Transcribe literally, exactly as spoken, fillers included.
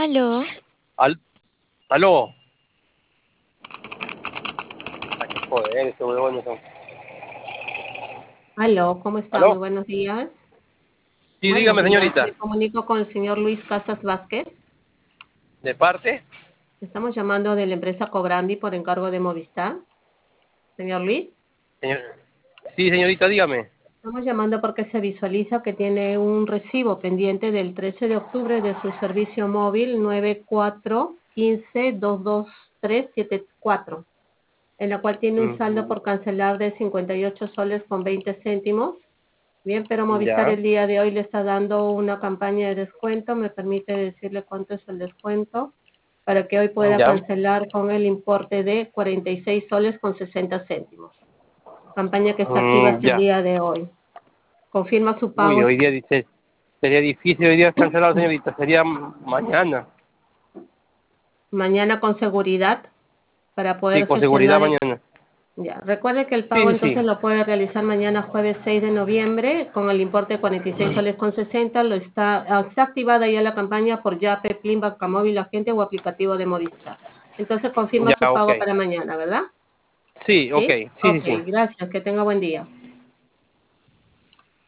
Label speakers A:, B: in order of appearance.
A: Aló.
B: Al, aló. Ay, joder, este huevón no son-
C: Aló, ¿cómo está? Muy
B: ¿Aló?
C: buenos días.
B: Sí,
C: Buenos
B: dígame,
C: días,
B: señorita.
C: me comunico con el señor Luis Casas Vázquez.
B: ¿De parte?
C: Estamos llamando de la empresa Cobrandi por encargo de Movistar. Señor Luis,
B: Señor... Sí, señorita, dígame.
C: estamos llamando porque se visualiza que tiene un recibo pendiente del trece de octubre de su servicio móvil nueve cuatro uno cinco dos dos tres siete cuatro, en la cual tiene un saldo
B: Mm,
C: por cancelar de cincuenta y ocho soles con veinte céntimos. Bien, pero Movistar
B: ya,
C: el día de hoy le está dando una campaña de descuento. Me permite decirle cuánto es el descuento para que hoy pueda
B: ya.
C: cancelar con el importe de cuarenta y seis soles con sesenta céntimos. Campaña que está activa
B: Mm,
C: hasta el
B: ya.
C: día de hoy. Confirma su
B: Uy,
C: pago
B: hoy día dice, sería difícil hoy día cancelar, señorita. Sería m- mañana.
C: mañana con seguridad para
B: Sí,
C: poder
B: con seguridad
C: gestionar el...
B: mañana.
C: Ya, recuerde que el
B: Sí,
C: pago
B: sí, sí.
C: entonces lo puede realizar mañana jueves seis de noviembre con el importe de cuarenta y seis soles con sesenta. Lo está, está activada ya la campaña por Yape, Plin, Bancamóvil, Agente o aplicativo de Movistar. Entonces confirma
B: Ya,
C: su
B: ok.
C: pago para mañana, ¿verdad?
B: Sí, ok.
C: ¿Sí?
B: Sí, sí,
C: Ok,
B: sí.
C: gracias. Que tenga buen día.